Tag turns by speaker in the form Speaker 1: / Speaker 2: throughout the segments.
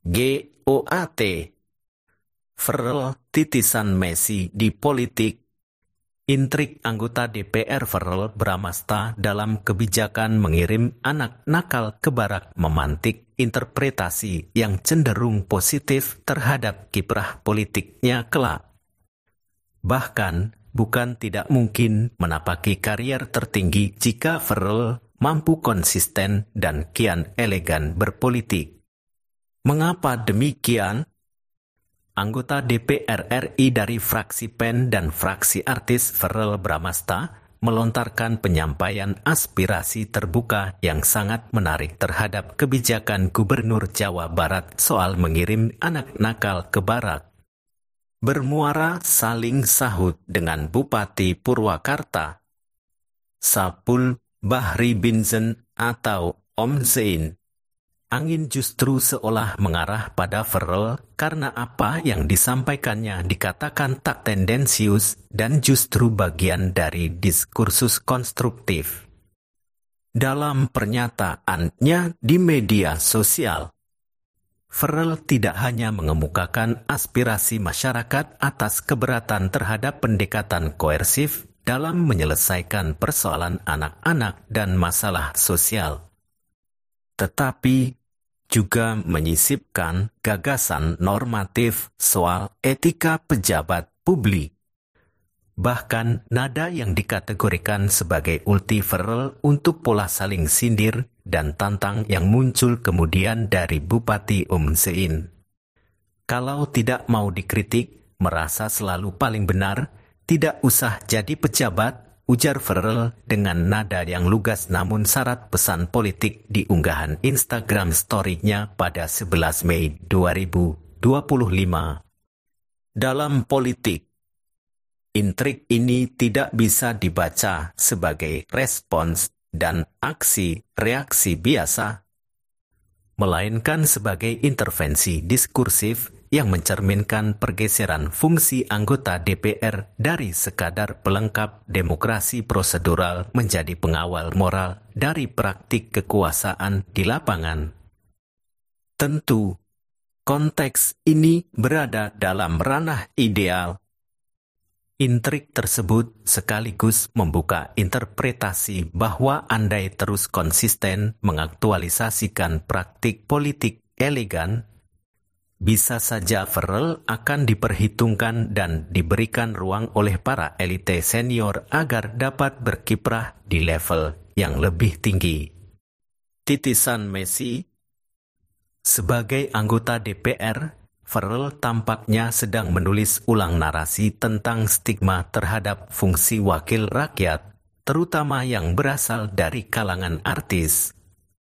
Speaker 1: GOAT. Verrel titisan Messi di politik. Intrik anggota DPR Verrel Bramasta dalam kebijakan mengirim anak nakal ke barak memantik interpretasi yang cenderung positif terhadap kiprah politiknya kelak. Bahkan, bukan tidak mungkin menapaki karier tertinggi jika Verrel mampu konsisten dan kian elegan berpolitik. Mengapa demikian? Anggota DPR RI dari fraksi PEN dan fraksi artis Verrel Bramasta melontarkan penyampaian aspirasi terbuka yang sangat menarik terhadap kebijakan Gubernur Jawa Barat soal mengirim anak nakal ke barak. Bermuara saling sahut dengan Bupati Purwakarta, Sapul Bahri bin Zain atau Om Zain. Angin justru seolah mengarah pada Verrel karena apa yang disampaikannya dikatakan tak tendensius dan justru bagian dari diskursus konstruktif. Dalam pernyataannya di media sosial, Verrel tidak hanya mengemukakan aspirasi masyarakat atas keberatan terhadap pendekatan koersif dalam menyelesaikan persoalan anak-anak dan masalah sosial, tetapi juga menyisipkan gagasan normatif soal etika pejabat publik. Bahkan nada yang dikategorikan sebagai ulti Verrel untuk pola saling sindir dan tantang yang muncul kemudian dari Bupati Om Zain. Kalau tidak mau dikritik, merasa selalu paling benar, tidak usah jadi pejabat, ujar Verrel dengan nada yang lugas namun syarat pesan politik di unggahan Instagram story-nya pada 11 Mei 2025. Dalam politik, intrik ini tidak bisa dibaca sebagai respons dan aksi-reaksi biasa, melainkan sebagai intervensi diskursif yang mencerminkan pergeseran fungsi anggota DPR dari sekadar pelengkap demokrasi prosedural menjadi pengawal moral dari praktik kekuasaan di lapangan. Tentu, konteks ini berada dalam ranah ideal. Intrik tersebut sekaligus membuka interpretasi bahwa andai terus konsisten mengaktualisasikan praktik politik elegan, bisa saja Verrel akan diperhitungkan dan diberikan ruang oleh para elite senior agar dapat berkiprah di level yang lebih tinggi. Titisan Messi. Sebagai anggota DPR, Verrel tampaknya sedang menulis ulang narasi tentang stigma terhadap fungsi wakil rakyat, terutama yang berasal dari kalangan artis.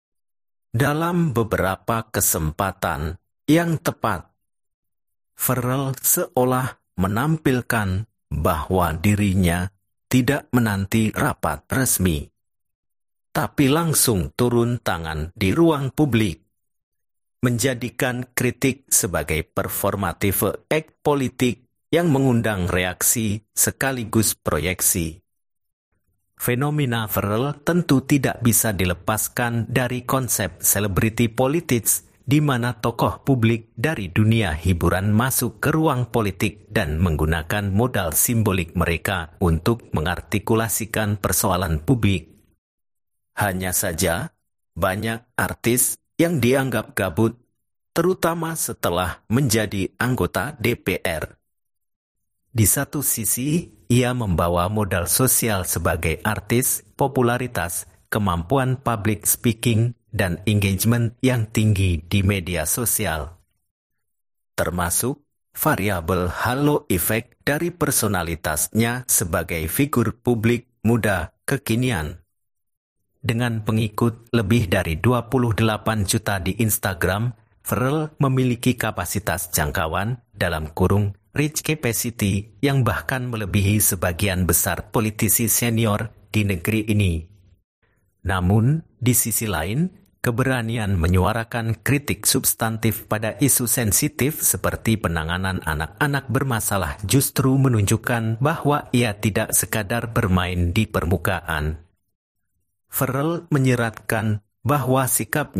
Speaker 1: Dalam beberapa kesempatan yang tepat, Verrel seolah menampilkan bahwa dirinya tidak menanti rapat resmi, tapi langsung turun tangan di ruang publik, menjadikan kritik sebagai performative act politik yang mengundang reaksi sekaligus proyeksi. Fenomena Verrel tentu tidak bisa dilepaskan dari konsep celebrity politics, di mana tokoh publik dari dunia hiburan masuk ke ruang politik dan menggunakan modal simbolik mereka untuk mengartikulasikan persoalan publik. Hanya saja, banyak artis yang dianggap gabut, terutama setelah menjadi anggota DPR. Di satu sisi, ia membawa modal sosial sebagai artis, popularitas, kemampuan public speaking, dan engagement yang tinggi di media sosial. Termasuk variabel halo efek dari personalitasnya sebagai figur publik muda kekinian. Dengan pengikut lebih dari 28 juta di Instagram, Verrel memiliki kapasitas jangkauan dalam kurung reach capacity yang bahkan melebihi sebagian besar politisi senior di negeri ini. Namun, di sisi lain, keberanian menyuarakan kritik substantif pada isu sensitif seperti penanganan anak-anak bermasalah justru menunjukkan bahwa ia tidak sekadar bermain di permukaan. Verrel menyiratkan bahwa sikapnya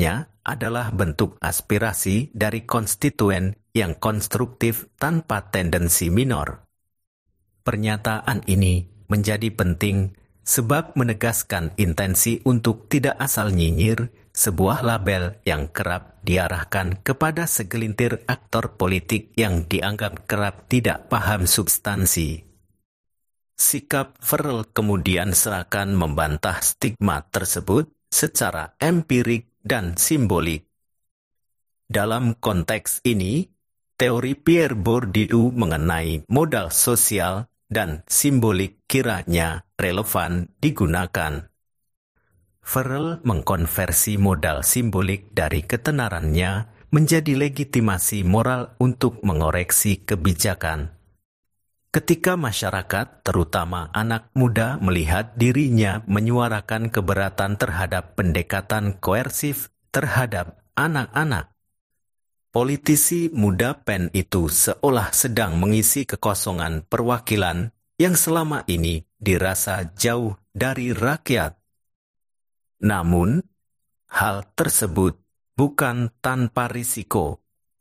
Speaker 1: adalah bentuk aspirasi dari konstituen yang konstruktif tanpa tendensi minor. Pernyataan ini menjadi penting sebab menegaskan intensi untuk tidak asal nyinyir, sebuah label yang kerap diarahkan kepada segelintir aktor politik yang dianggap kerap tidak paham substansi. Sikap Verrell kemudian seakan membantah stigma tersebut secara empirik dan simbolik. Dalam konteks ini, teori Pierre Bourdieu mengenai modal sosial dan simbolik kiranya relevan digunakan. Verrell mengkonversi modal simbolik dari ketenarannya menjadi legitimasi moral untuk mengoreksi kebijakan. Ketika masyarakat, terutama anak muda, melihat dirinya menyuarakan keberatan terhadap pendekatan koersif terhadap anak-anak, politisi muda PEN itu seolah sedang mengisi kekosongan perwakilan yang selama ini dirasa jauh dari rakyat. Namun, hal tersebut bukan tanpa risiko.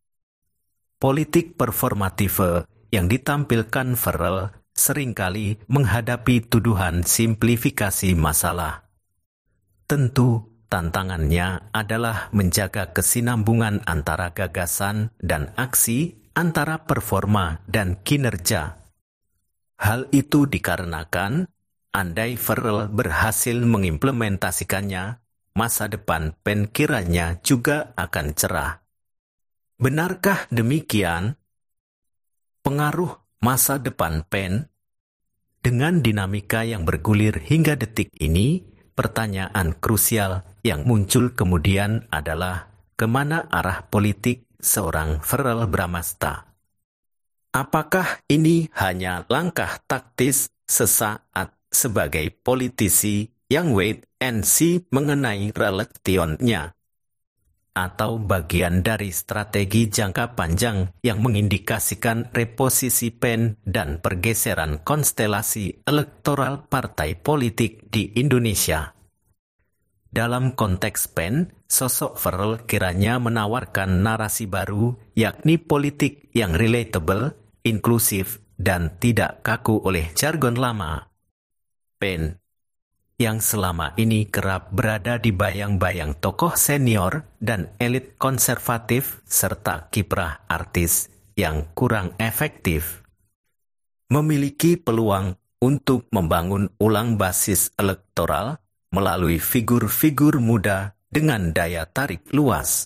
Speaker 1: Politik performative yang ditampilkan Verrell seringkali menghadapi tuduhan simplifikasi masalah. Tentu, tantangannya adalah menjaga kesinambungan antara gagasan dan aksi, antara performa dan kinerja. Hal itu dikarenakan, andai Verrell berhasil mengimplementasikannya, masa depan PEN kiranya juga akan cerah. Benarkah demikian? Pengaruh masa depan PEN? Dengan dinamika yang bergulir hingga detik ini, pertanyaan krusial yang muncul kemudian adalah kemana arah politik seorang Verrell Bramasta? Apakah ini hanya langkah taktis sesaat sebagai politisi yang wait and see mengenai reeleksionnya, atau bagian dari strategi jangka panjang yang mengindikasikan reposisi PEN dan pergeseran konstelasi elektoral partai politik di Indonesia? Dalam konteks PEN, sosok Verrell kiranya menawarkan narasi baru, yakni politik yang relatable, inklusif, dan tidak kaku oleh jargon lama. PEN yang selama ini kerap berada di bayang-bayang tokoh senior dan elit konservatif serta kiprah artis yang kurang efektif, memiliki peluang untuk membangun ulang basis elektoral melalui figur-figur muda dengan daya tarik luas.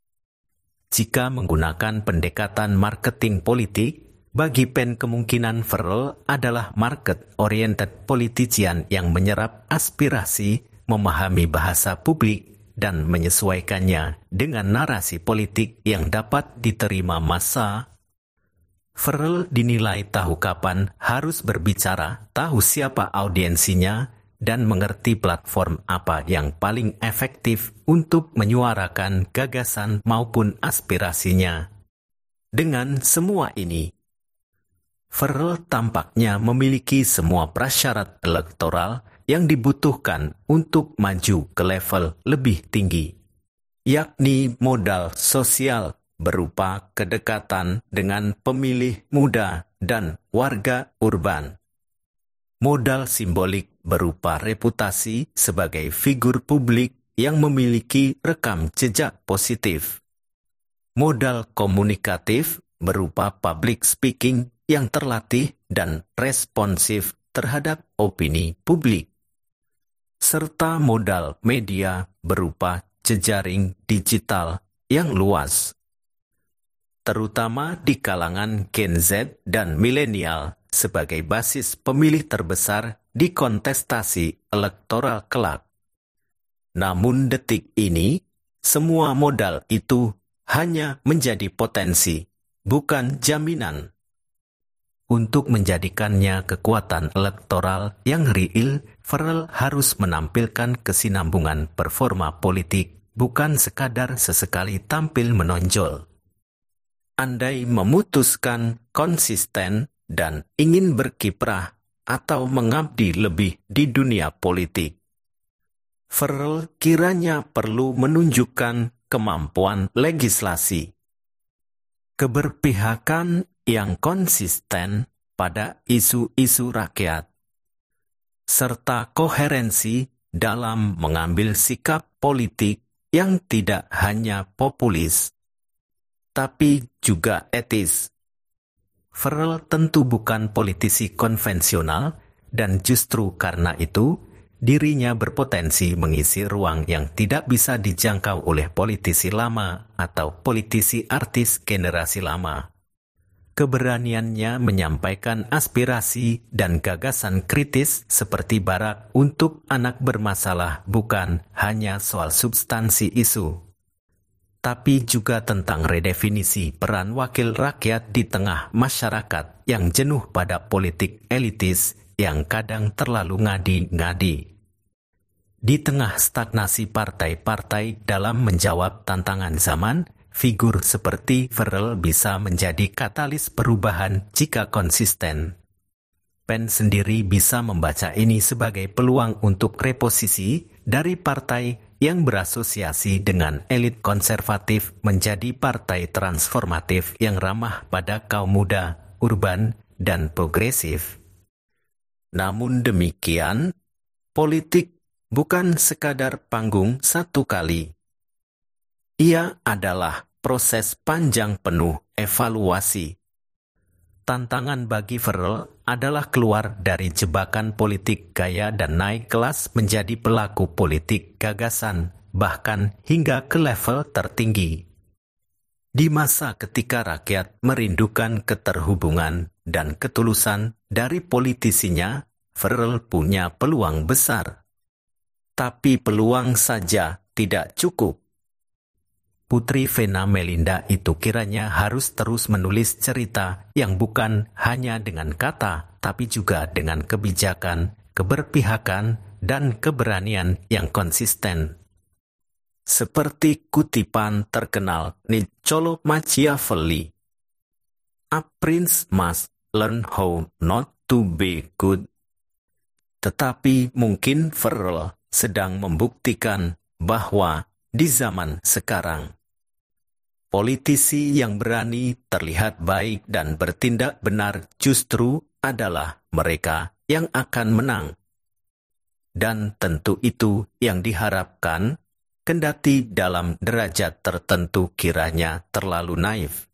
Speaker 1: Jika menggunakan pendekatan marketing politik, bagi PEN kemungkinan Verrell adalah market-oriented politician yang menyerap aspirasi, memahami bahasa publik, dan menyesuaikannya dengan narasi politik yang dapat diterima massa. Verrell dinilai tahu kapan harus berbicara, tahu siapa audiensinya, dan mengerti platform apa yang paling efektif untuk menyuarakan gagasan maupun aspirasinya. Dengan semua ini, Verrell tampaknya memiliki semua prasyarat elektoral yang dibutuhkan untuk maju ke level lebih tinggi, yakni modal sosial berupa kedekatan dengan pemilih muda dan warga urban, modal simbolik berupa reputasi sebagai figur publik yang memiliki rekam jejak positif, modal komunikatif berupa public speaking yang terlatih dan responsif terhadap opini publik, serta modal media berupa jejaring digital yang luas, terutama di kalangan Gen Z dan milenial sebagai basis pemilih terbesar di kontestasi elektoral kelak. Namun detik ini, semua modal itu hanya menjadi potensi, bukan jaminan. Untuk menjadikannya kekuatan elektoral yang real, Verrell harus menampilkan kesinambungan performa politik, bukan sekadar sesekali tampil menonjol. Andai memutuskan konsisten dan ingin berkiprah atau mengabdi lebih di dunia politik, Verrell kiranya perlu menunjukkan kemampuan legislasi. Keberpihakan yang konsisten pada isu-isu rakyat, serta koherensi dalam mengambil sikap politik yang tidak hanya populis, tapi juga etis. Farrell tentu bukan politisi konvensional, dan justru karena itu, dirinya berpotensi mengisi ruang yang tidak bisa dijangkau oleh politisi lama atau politisi artis generasi lama. Keberaniannya menyampaikan aspirasi dan gagasan kritis seperti Barack untuk anak bermasalah bukan hanya soal substansi isu, tapi juga tentang redefinisi peran wakil rakyat di tengah masyarakat yang jenuh pada politik elitis yang kadang terlalu ngadi-ngadi. Di tengah stagnasi partai-partai dalam menjawab tantangan zaman, figur seperti Farrell bisa menjadi katalis perubahan jika konsisten. Pence sendiri bisa membaca ini sebagai peluang untuk reposisi dari partai yang berasosiasi dengan elit konservatif menjadi partai transformatif yang ramah pada kaum muda, urban, dan progresif. Namun demikian, politik bukan sekadar panggung satu kali. Ia adalah proses panjang penuh evaluasi. Tantangan bagi Farrell adalah keluar dari jebakan politik gaya dan naik kelas menjadi pelaku politik gagasan, bahkan hingga ke level tertinggi. Di masa ketika rakyat merindukan keterhubungan dan ketulusan dari politisinya, Farrell punya peluang besar. Tapi peluang saja tidak cukup. Putri Vena Melinda itu kiranya harus terus menulis cerita yang bukan hanya dengan kata, tapi juga dengan kebijakan, keberpihakan, dan keberanian yang konsisten. Seperti kutipan terkenal Niccolo Machiavelli, "A prince must learn how not to be good." Tetapi mungkin Farrell sedang membuktikan bahwa di zaman sekarang, politisi yang berani, terlihat baik, dan bertindak benar justru adalah mereka yang akan menang. Dan tentu itu yang diharapkan, kendati dalam derajat tertentu kiranya terlalu naif.